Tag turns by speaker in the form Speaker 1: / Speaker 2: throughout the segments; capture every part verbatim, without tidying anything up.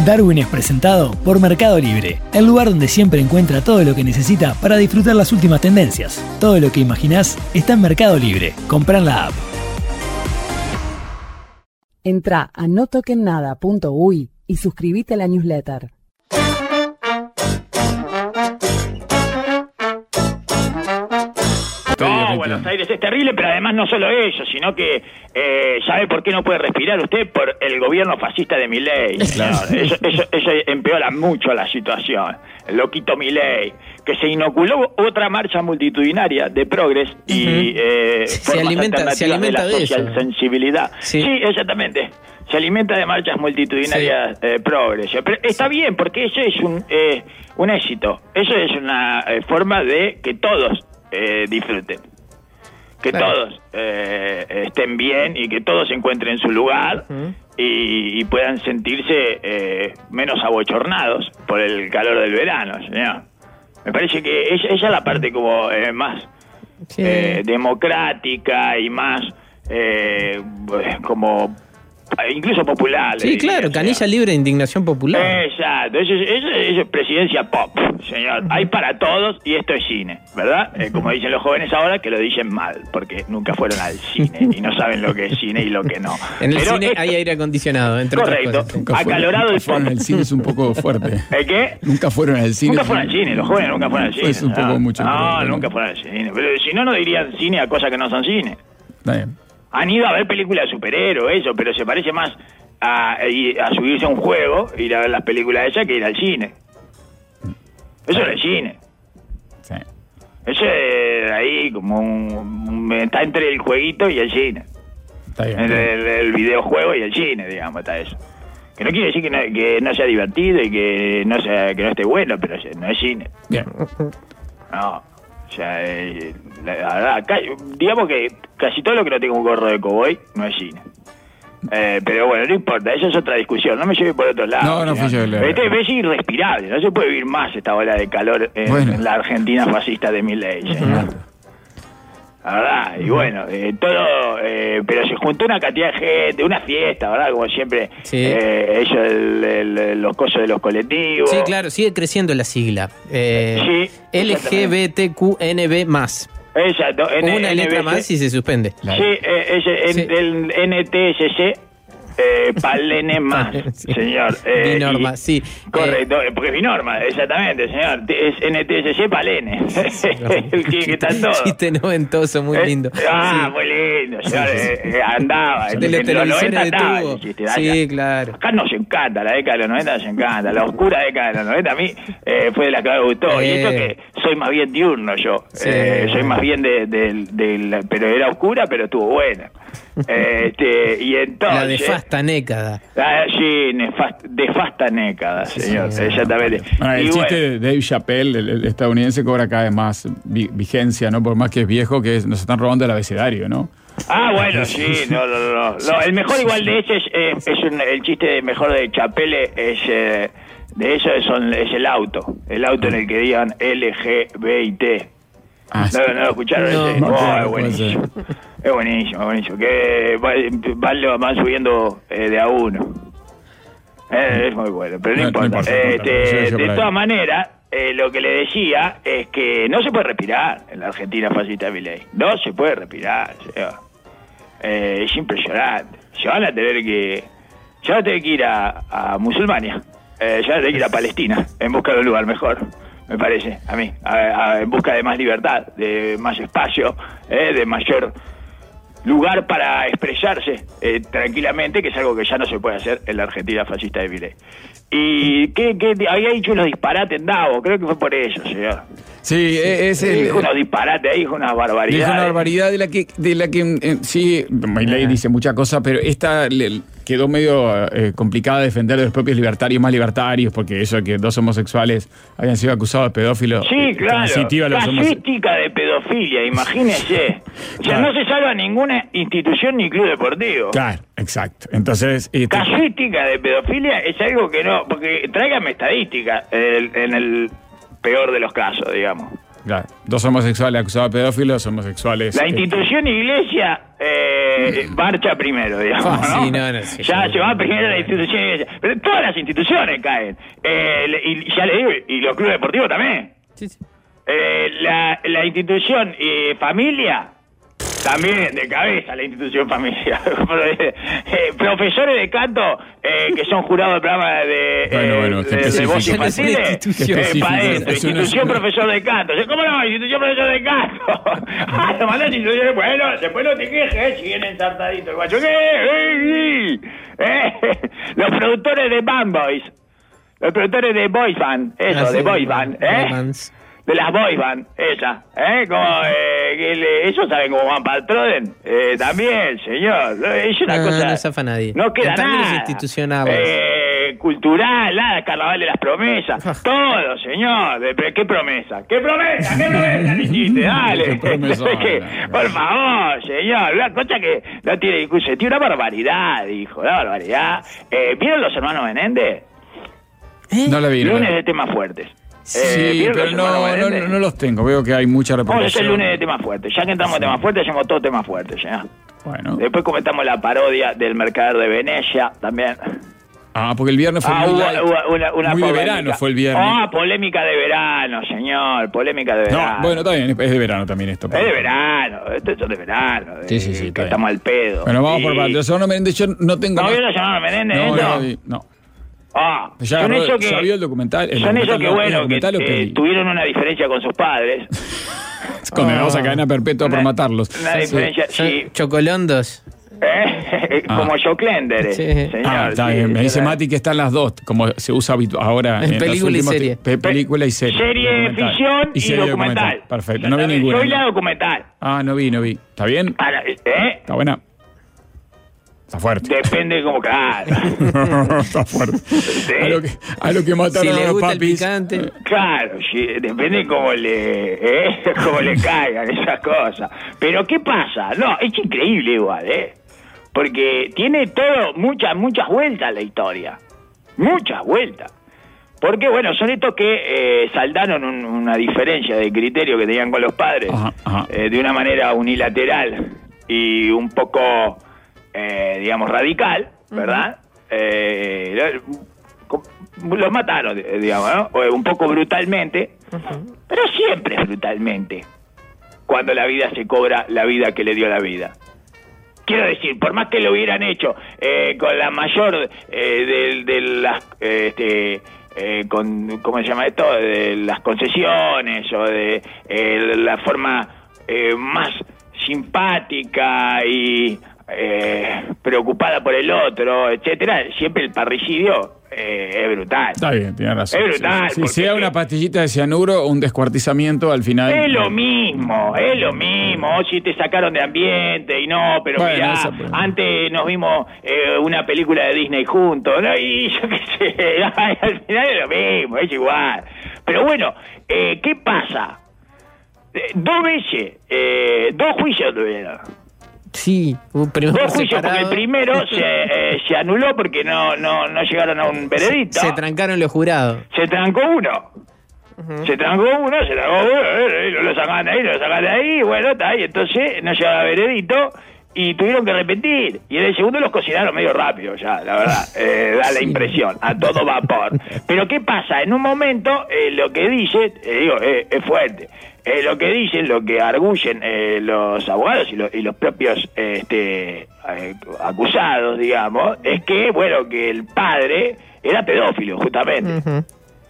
Speaker 1: Darwin es presentado por Mercado Libre, el lugar donde siempre encuentra todo lo que necesita para disfrutar las últimas tendencias. Todo lo que imaginás está en Mercado Libre. Comprá en la app.
Speaker 2: Entrá a no toquen nada punto uy y suscríbete a la newsletter.
Speaker 3: No, Buenos Aires es terrible, pero además no solo eso, sino que eh, ¿sabe por qué no puede respirar usted? Por el gobierno fascista de Milei. Claro. Eso, eso, eso empeora mucho la situación. El loquito Milei, que se inoculó otra marcha multitudinaria de progres y uh-huh. eh,
Speaker 4: se alimenta, se alimenta
Speaker 3: de la
Speaker 4: de
Speaker 3: social
Speaker 4: eso.
Speaker 3: sensibilidad.
Speaker 4: Sí.
Speaker 3: sí, exactamente. Se alimenta de marchas multitudinarias sí. eh, progres. Pero está bien, porque eso es un, eh, un éxito. Eso es una eh, forma de que todos Eh, disfruten, que claro. todos eh, estén bien y que todos se encuentren en su lugar uh-huh. y, y puedan sentirse eh, menos abochornados por el calor del verano, señor. Me parece que esa, esa es la parte como eh, más sí. eh, democrática y más eh, como incluso popular.
Speaker 4: Sí, claro, diría, canilla libre de indignación popular.
Speaker 3: Exacto, eso, eso, eso es presidencia pop, señor. Hay para todos y esto es cine, ¿verdad? Eh, como dicen los jóvenes ahora, que lo dicen mal, porque nunca fueron al cine y no saben lo que es cine y lo que no.
Speaker 4: En el
Speaker 3: Pero
Speaker 4: cine
Speaker 3: esto,
Speaker 4: hay aire acondicionado, entre
Speaker 3: correcto,
Speaker 4: otras cosas.
Speaker 3: acalorado el
Speaker 5: fueron al cine es un poco fuerte.
Speaker 3: ¿El qué?
Speaker 5: Nunca fueron al cine.
Speaker 3: Nunca fueron al cine, los jóvenes nunca fueron al cine.
Speaker 5: Es un poco
Speaker 3: no,
Speaker 5: mucho.
Speaker 3: No,
Speaker 5: creo,
Speaker 3: nunca
Speaker 5: ¿no?
Speaker 3: fueron al cine. Pero si no, no dirían cine a cosas que no son cine.
Speaker 5: Está bien.
Speaker 3: Han ido a ver películas de superhéroes, eso, pero se parece más a, a subirse a un juego, ir a ver las películas de esas, que ir al cine. Eso es el cine.
Speaker 5: Sí.
Speaker 3: Eso es ahí como un, un... Está entre el jueguito y el cine.
Speaker 5: Está bien.
Speaker 3: Entre el, el videojuego y el cine, digamos, está eso. Que no quiere decir que no, que no sea divertido y que no sea que no esté bueno, pero no es cine.
Speaker 5: Bien.
Speaker 3: No. O sea, eh, la verdad, acá, digamos que casi todo lo que no tenga un gorro de cowboy no es cine. Eh, pero bueno, no importa, esa es otra discusión. No me lleve por otro lado.
Speaker 5: No, no fui yo.
Speaker 3: Este es irrespirable, no se puede vivir más esta ola de calor en,
Speaker 5: bueno.
Speaker 3: en la Argentina fascista de Milei, señor. La verdad, y bueno, eh, todo, eh, pero se juntó una cantidad de gente, una fiesta, ¿verdad? Como siempre,
Speaker 4: sí.
Speaker 3: eh, ellos, el, el, los cosos de los colectivos.
Speaker 4: Sí, claro, sigue creciendo la sigla. Eh,
Speaker 3: sí,
Speaker 4: L G B T Q N B más.
Speaker 3: Exacto.
Speaker 4: N- una letra N B C. Más y se suspende.
Speaker 3: Sí, eh, ese, sí. El, el N T S C. Eh, Palene más, sí. señor. Eh,
Speaker 4: Binorma,
Speaker 3: y,
Speaker 4: sí.
Speaker 3: Correcto, eh, porque es Binorma, exactamente, señor. Es N T S C Palene. Sí, el que, que está todo.
Speaker 4: Chiste noventoso, muy lindo.
Speaker 3: Eh, ah,
Speaker 4: sí.
Speaker 3: muy lindo, señor. Eh, eh, andaba.
Speaker 4: De los televisores de tubo.
Speaker 3: Chiste,
Speaker 4: sí, claro.
Speaker 3: Acá nos encanta, la década de los noventa nos encanta. La oscura década de los noventa a mí eh, fue de la que me gustó. Eh. Y esto que soy más bien diurno yo. Sí. Eh, soy más bien de, de, de, de. Pero era oscura, pero estuvo buena. Este, y entonces
Speaker 4: la nefasta nécada.
Speaker 3: Ah, sí, nefast, nefasta nécada, señor, sí, exactamente.
Speaker 5: Bueno, el
Speaker 3: y
Speaker 5: chiste
Speaker 3: bueno,
Speaker 5: de Dave Chappelle, el, el estadounidense, cobra cada vez más vi, vigencia, ¿no? Por más que es viejo, que es, nos están robando el abecedario, ¿no?
Speaker 3: Ah, bueno, sí, no, no, no, no. El mejor igual de ese es, eh, es un, el chiste de mejor de Chappelle es eh, de eso es, son, es el auto, el auto en el que digan L G B T. Ah, no, no, no lo escucharon
Speaker 4: no,
Speaker 3: ese.
Speaker 4: No,
Speaker 3: oh, es buenísimo. Es buenísimo, es buenísimo. Que van, van subiendo eh, de a uno. Eh, es muy bueno, pero no, no importa. No importa, eh, no te, yo, yo de todas maneras, eh, lo que le decía es que no se puede respirar en la Argentina fascista de Milei. No se puede respirar, señor. Eh, es impresionante. Se van a tener que, se van a tener que ir a, a Musulmania. Eh, se van a tener que ir a Palestina en busca de un lugar mejor. Me parece, a mí, a, a, en busca de más libertad, de más espacio, eh, de mayor lugar para expresarse eh, tranquilamente, que es algo que ya no se puede hacer en la Argentina fascista de Milei. Y que, que había dicho unos disparates en Davos, creo que fue por eso, señor.
Speaker 5: Sí, es el...
Speaker 3: Dijo unos disparates, dijo unas barbaridades.
Speaker 5: Dijo una barbaridad de la que, de la que eh, sí, Milei dice muchas cosas, pero esta le, quedó medio eh, complicada de defender a los propios libertarios más libertarios, porque eso de que dos homosexuales habían sido acusados de pedófilos.
Speaker 3: Sí,
Speaker 5: eh,
Speaker 3: claro. Casuística de pedofilia, imagínese. O sea, claro. No se salva ninguna institución ni club deportivo.
Speaker 5: Claro, exacto. Entonces, este...
Speaker 3: casuística de pedofilia es algo que no, porque tráigame estadística en el, en el peor de los casos, digamos.
Speaker 5: Claro, dos homosexuales acusados de pedófilos, homosexuales...
Speaker 3: La institución eh, iglesia eh, eh, marcha primero, digamos.
Speaker 4: Ah,
Speaker 3: ¿no?
Speaker 4: sí, no, no, sí,
Speaker 3: ya
Speaker 4: sí,
Speaker 3: se va
Speaker 4: sí.
Speaker 3: primero la institución. Pero todas las instituciones caen. Eh, y ya le digo, y los clubes deportivos también.
Speaker 4: Sí, sí.
Speaker 3: Eh, la, la institución eh, familia, también de cabeza la institución familia. eh, profesores de canto eh, que son jurados del programa de, eh,
Speaker 5: Bueno, bueno,
Speaker 3: de, de voz
Speaker 5: específico.
Speaker 3: infantil.
Speaker 4: Es una institución.
Speaker 3: Eh, pa' adentro,
Speaker 5: Es una-
Speaker 3: institución profesor de canto. ¿Cómo no? Institución profesor de canto. Ah, lo mandás institución. Bueno, después no te quejes si viene ensartadito el guacho. ¿Qué? Eh, eh, los productores de Band Boys. Los productores de Boys Band. Eso,
Speaker 4: Ah, sí,
Speaker 3: de Boys Band.
Speaker 4: boy
Speaker 3: ¿eh?
Speaker 4: bands.
Speaker 3: De las boy band, esa, ¿eh? Como, eh, que le- ellos saben cómo van para el Troden, eh, también, señor, es una
Speaker 4: No,
Speaker 3: cosa...
Speaker 4: no zafa nadie.
Speaker 3: No queda
Speaker 4: En términos
Speaker 3: nada.
Speaker 4: institucionales.
Speaker 3: Eh, cultural, nada, carnaval de las promesas, todo, señor, de- pero ¿qué promesa? ¿Qué promesa? ¿Qué promesa le hiciste? Dale.
Speaker 5: ¿Qué promesa?
Speaker 3: Que, por favor, señor, una cosa que no tiene discusión, tiene una barbaridad, dijo, una barbaridad. Eh, ¿Vieron los hermanos Menéndez?
Speaker 5: No la vi. no la vi.
Speaker 3: Lunes de temas fuertes.
Speaker 5: Sí,
Speaker 3: Eh, ¿vieron
Speaker 5: pero
Speaker 3: los
Speaker 5: no,
Speaker 3: hermanos
Speaker 5: no,
Speaker 3: Menéndez?
Speaker 5: no los tengo. Veo que hay mucha
Speaker 3: Vamos a hacer
Speaker 5: repercusión.
Speaker 3: el lunes de temas fuertes. Ya que entramos en temas fuertes, hacemos todo temas fuertes. ¿ya?
Speaker 5: Bueno.
Speaker 3: Después comentamos la parodia del mercader de Venecia también.
Speaker 5: Ah, porque el viernes fue
Speaker 3: Ah,
Speaker 5: muy,
Speaker 3: hubo,
Speaker 5: light.
Speaker 3: hubo una, una
Speaker 5: Muy de
Speaker 3: polémica.
Speaker 5: verano fue el viernes.
Speaker 3: Ah, polémica de verano, señor. Polémica de verano.
Speaker 5: No, bueno, está bien, es de verano también esto.
Speaker 3: Es de verano. Esto es de verano. de-
Speaker 5: Sí, sí, sí, está
Speaker 3: Que
Speaker 5: bien.
Speaker 3: estamos al pedo.
Speaker 5: Bueno, vamos
Speaker 3: Y-
Speaker 5: por partes. Yo no, me- yo no tengo
Speaker 3: ¿No
Speaker 5: más-
Speaker 3: vieron a llamar Menéndez?
Speaker 5: No,
Speaker 3: esto?
Speaker 5: no, vi- no.
Speaker 3: Ah,
Speaker 5: Ya,
Speaker 3: son
Speaker 5: agarró-
Speaker 3: esos que,
Speaker 5: ya vio el documental. El
Speaker 3: son esos
Speaker 5: documental
Speaker 3: que,
Speaker 5: no, el
Speaker 3: bueno, que
Speaker 5: documental o
Speaker 3: eh,
Speaker 5: peli.
Speaker 3: tuvieron una diferencia con sus padres.
Speaker 5: Condenados a cadena perpetua por
Speaker 3: Una-
Speaker 5: matarlos.
Speaker 3: Una
Speaker 5: Sí.
Speaker 3: diferencia,
Speaker 4: Son
Speaker 3: sí.
Speaker 4: chocolondos.
Speaker 3: ¿Eh?
Speaker 5: Ah.
Speaker 3: Como Joe Klender,
Speaker 4: Sí.
Speaker 3: señor.
Speaker 5: Ah, está
Speaker 3: sí,
Speaker 5: bien. Me dice
Speaker 3: era-
Speaker 5: Mati que están las dos, como se usa habitu- ahora
Speaker 4: En
Speaker 5: en,
Speaker 4: película
Speaker 5: los
Speaker 4: y
Speaker 5: últimos
Speaker 4: serie.
Speaker 5: ti- pe- película y serie.
Speaker 3: Serie,
Speaker 5: Documental.
Speaker 3: ficción y,
Speaker 5: serie
Speaker 3: documental.
Speaker 5: Perfecto. No vi ninguna.
Speaker 3: Soy la documental.
Speaker 5: Ah, no vi, no vi. ¿Está bien?
Speaker 3: Ahora, ¿eh?
Speaker 5: ¿Está buena? Está fuerte.
Speaker 3: Depende de cómo cae.
Speaker 5: Está fuerte. A lo que, a lo que mataron
Speaker 4: Si
Speaker 5: a
Speaker 4: le
Speaker 5: los
Speaker 4: gusta el
Speaker 5: papis.
Speaker 4: picante.
Speaker 3: Claro, sí, depende de cómo le, ¿eh? cómo le caigan esas cosas. Pero ¿qué pasa? No, es increíble igual, ¿eh? Porque tiene todo, muchas, muchas vueltas la historia. Muchas vueltas. Porque, bueno, son estos que eh, saldaron un- una diferencia de criterio que tenían con los padres
Speaker 5: Ajá, ajá.
Speaker 3: eh, de una manera unilateral y un poco, eh, digamos, radical, ¿verdad? Eh, co- los mataron, eh, digamos, ¿no? O, Un poco brutalmente, pero siempre es brutalmente cuando la vida se cobra la vida que le dio la vida. Quiero decir, por más que lo hubieran hecho eh, con la mayor eh, de, de las... eh, este, eh, con, ¿cómo se llama esto? De las concesiones o de eh, la forma eh, más simpática y eh, preocupada por el otro, etcétera, siempre el parricidio eh, es brutal.
Speaker 5: Está bien, tiene razón.
Speaker 3: Es brutal,
Speaker 5: Si
Speaker 3: porque-
Speaker 5: sea una pastillita de cianuro o un descuartizamiento al final.
Speaker 3: Es lo mismo, es lo mismo. O si te sacaron de ambiente y no, pero
Speaker 5: Bueno,
Speaker 3: mirá,
Speaker 5: esa-
Speaker 3: antes nos vimos eh, una película de Disney juntos, ¿no? Y yo qué sé, al final es lo mismo, es igual. Pero bueno, eh, ¿qué pasa? Eh, dos veces, eh, dos juicios tuvieron.
Speaker 4: Sí, un primero
Speaker 3: Dos juicios, porque el
Speaker 4: separado.
Speaker 3: primero se, eh, se anuló porque no, no, no llegaron a un veredicto.
Speaker 4: Se trancaron los jurados.
Speaker 3: Se trancó uno. Se trancó uno, se trancó uno, eh, no lo sacan de ahí, no lo sacan de ahí, bueno, está ahí. Entonces no llegaba a veredicto y tuvieron que repetir. Y en el segundo los cocinaron medio rápido ya, la verdad. Eh, da la impresión, a todo vapor. Pero ¿qué pasa? En un momento, eh, lo que dice, eh, digo, eh, es fuerte. Eh, lo que dicen, lo que arguyen eh, los abogados y, lo- y los propios eh, este, eh, acusados, digamos, es que, bueno, que el padre era pedófilo, justamente.
Speaker 4: Ujú.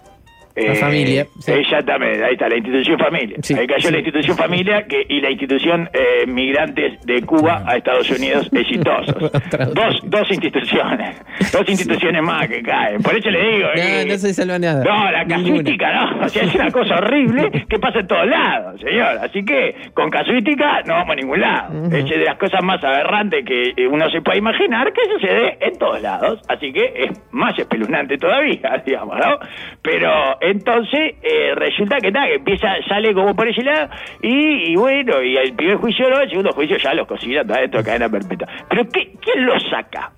Speaker 4: La familia, sí.
Speaker 3: Exactamente, ahí está, la institución familia.
Speaker 4: Sí,
Speaker 3: ahí cayó
Speaker 4: sí.
Speaker 3: la institución familia que, y la institución eh, migrantes de Cuba a Estados Unidos exitosos.
Speaker 4: Otra- otra.
Speaker 3: dos, dos instituciones, dos instituciones más que caen. Por eso le digo.
Speaker 4: No,
Speaker 3: eh,
Speaker 4: no se salva nada.
Speaker 3: no, la
Speaker 4: Ninguna.
Speaker 3: casuística no, o sea, es una cosa horrible que pasa en todos lados, señor. Así que con casuística no vamos a ningún lado. Es de las cosas más aberrantes que eh, uno se puede imaginar que sucede en todos lados. Así que es más espeluznante todavía, digamos, ¿no? Pero entonces eh, resulta que nada, que empieza, sale como por ese lado y, y bueno, y el primer juicio no, el segundo juicio ya los cocinan está dentro de cadena perpetua. Pero ¿qué, ¿quién los saca?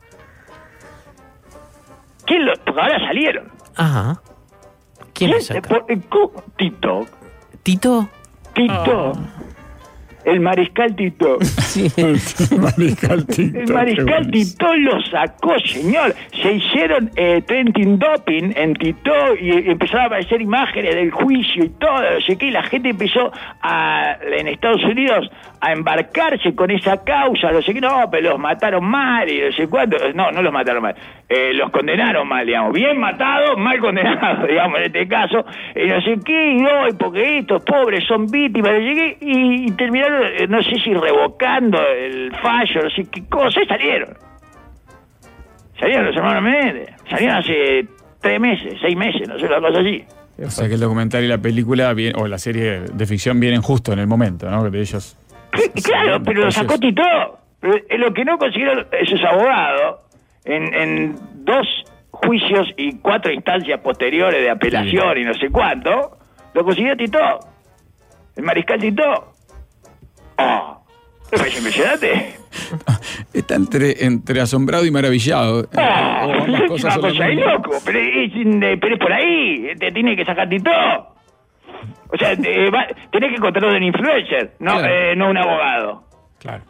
Speaker 3: ¿Quién los...? Porque ahora salieron.
Speaker 4: Ajá. ¿Quién lo saca?
Speaker 3: Por- eh, ¿cómo? Tito.
Speaker 4: ¿Tito?
Speaker 3: Tito.
Speaker 5: Ah.
Speaker 3: el Mariscal Tito.
Speaker 4: Sí.
Speaker 5: El Mariscal Tito.
Speaker 3: El Mariscal Tito lo sacó, señor. Se hicieron eh, trending doping en Tito y, y empezaron a aparecer imágenes del juicio y todo, no sé qué, y la gente empezó a, en Estados Unidos a embarcarse con esa causa, no sé qué, no, pero los mataron mal y no sé cuánto. No, no los mataron mal, eh, los condenaron mal, digamos. Bien matados, mal condenados, digamos, en este caso. Y no sé qué, y no, porque estos pobres son víctimas, no sé qué, y, y terminaron, eh, no sé si revocando el fallo, no sé qué cosa, y salieron. Salieron los hermanos Menéndez. Salieron hace tres meses, seis meses, no sé, una cosa así.
Speaker 5: O sea que el documental y la película, bien, o la serie de ficción vienen justo en el momento, ¿no? De ellos.
Speaker 3: Claro, pero lo sacó Tito. Pero lo que no consiguieron esos abogados en, en dos juicios y cuatro instancias posteriores de apelación sí. y no sé cuánto, lo consiguió Tito. El Mariscal Tito. ¡Oh! ¿Es impresionante?
Speaker 5: Está entre, entre asombrado y maravillado.
Speaker 3: ¡Oh! O ambas cosas una cosa ahí, loco. Pero es, pero es por ahí. Te tiene que sacar Tito. O sea, te, va, tenés que encontrarlo de un influencer, no, claro. eh, no un abogado.
Speaker 5: Claro.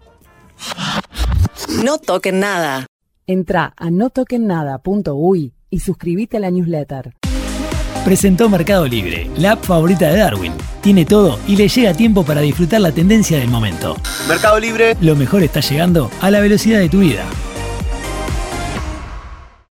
Speaker 6: No toquen nada.
Speaker 2: Entrá a no toquen nada punto uy y suscríbete a la newsletter.
Speaker 1: Presentó Mercado Libre, la app favorita de Darwin. Tiene todo y le llega tiempo para disfrutar la tendencia del momento.
Speaker 7: Mercado Libre.
Speaker 1: Lo mejor está llegando a la velocidad de tu vida.